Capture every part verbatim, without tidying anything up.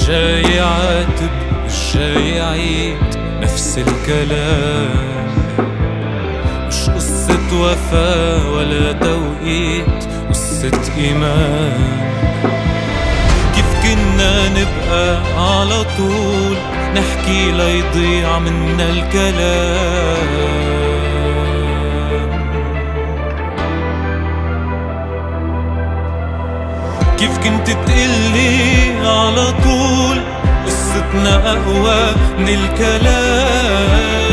جاي عاتب مش جاي عيد نفس الكلام، مش قصة وفا ولا توقيت، قصة إيمان. كيف كنا نبقى على طول نحكي ليضيع منا الكلام؟ كيف كنت تقلي على طول قصتنا أقوى من الكلام؟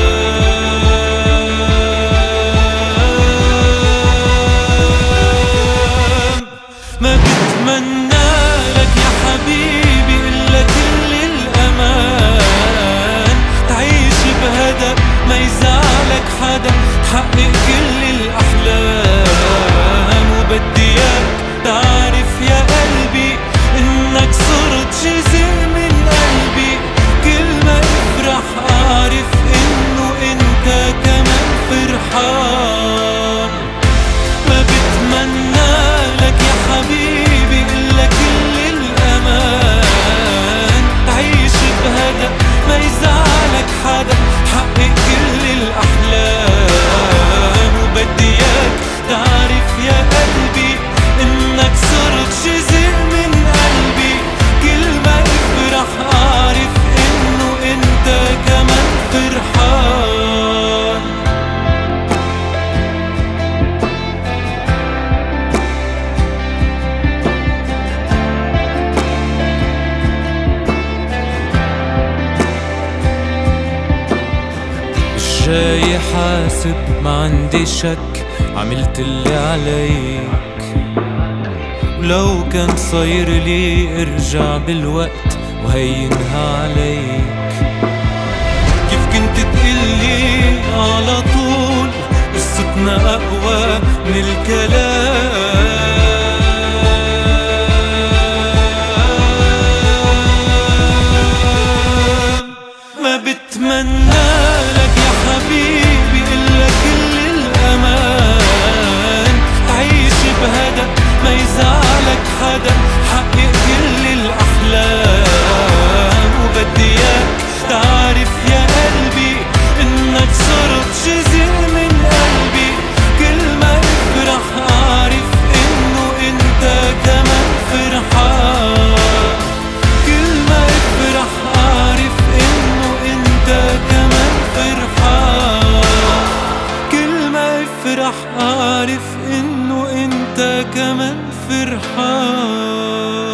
ما بتمنى لك يا حبيبي إلا كل الأمان، تعيش بهدأ ما يزعلك حدا، تحقق كل الأحلام. وبدي إياك تعرف يا قلبي إنك صرت جزء من قلبي، كل ما افرح أعرف إنه إنت كمان فرحان. ما بتمنى لك يا حبيبي إلا كل الأمان، تعيش بهدأ ما يزعلك حدا، تحقق كل الأحلام. وبدي إياك تعرف يا قلبي إنك صرت جزء من قلبي، كل ما افرح أعرف إنه إنت كمان فرحان. مش جاي حاسب ما عندي شك، عملت اللي عليك، ولو كان صاير لي ارجع بالوقت وهينها عليك. كيف كنت تقلي على طول قصتنا أقوى من الكلام. ما بتمنى لك يا حبيبي إلا كل الأمان، تعيش بهدأ ما يزعلك حدا، حقق كل الأحلام. وبدي إياك تعرف يا قلبي إنك صرت جزء من قلبي، كل ما افرح أعرف إنه إنت كمان فرحان. كل ما افرح أعرف إنه إنت كمان فرحان. كل ما افرح أعرف إنه إنت كمان فرحان.